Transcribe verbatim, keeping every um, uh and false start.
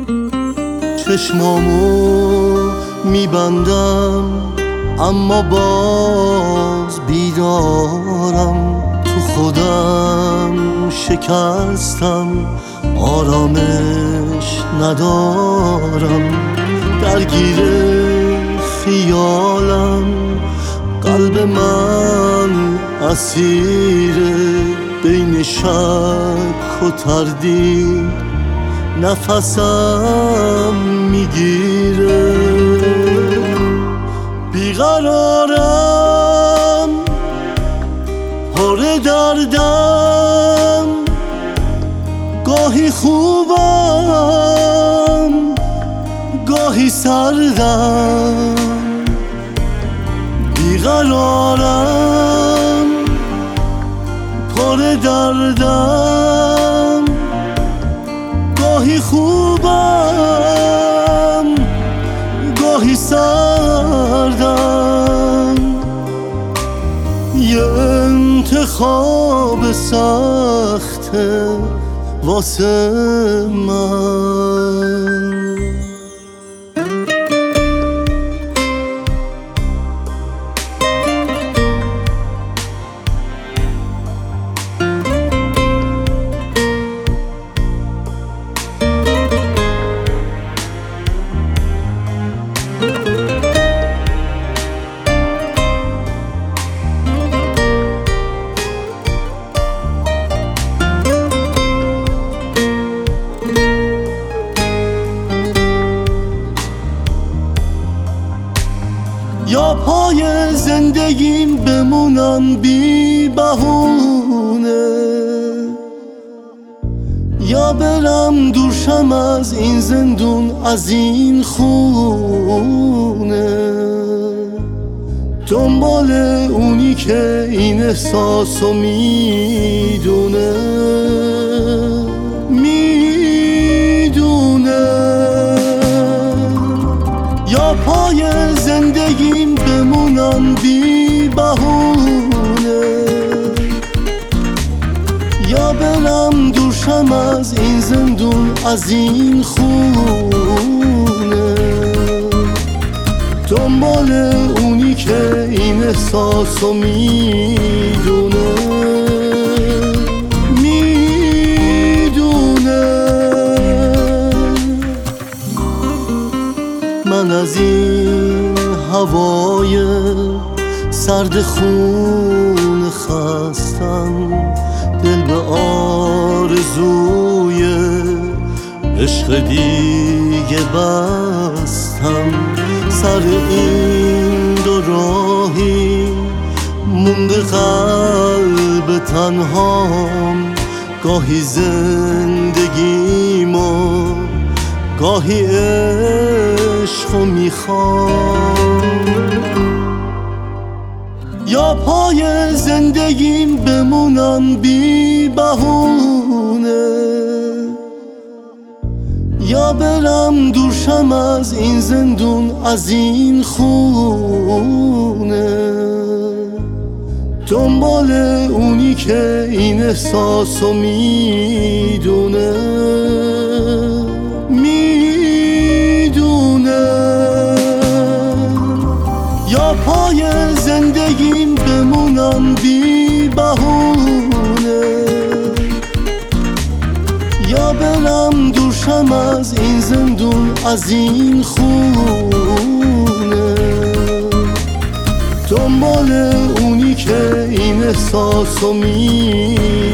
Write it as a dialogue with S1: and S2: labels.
S1: چشمامو میبندم اما باز بیدارم، تو خودم شکستم آرامش ندارم، درگیر خیالم قلب من اسیره، بین شک و تردید نفسم میگیره، بیقرارم پر دردم، گاهی خوبم گاهی سردم، بیقرارم پر دردم، گاهی خوبم گاهی سردم، یه انتخاب سخته واسه من. یا پای زندگیم بمونم بی بهونه، یا برم دورشم از این زندون از این خونه، دنبال اونی که این احساسو میدونه میدونه یا پای زندگیم بمونم بی بهونه، یا برم دورشم از این زندون از این خونه، دنبال اونی که این احساسو میدونه میدونه من از این هوای سرد خون خستم، دل به آرزوی عشق دیگه بستم، سر این دو راهی مونده قلب تنهام، گاهی زندگیمو گاهی عشقو میخوام، یا پای زندگیم بمونم بی بهونه، یا برم دورشم از این زندون از این خونه، دنبال اونی که این احساسو میدونه میدونه یا پای زندگیم بمونم بی بهونه، یا برم دورشم از این زندون از این خونه، دنبال اونی که این احساسو می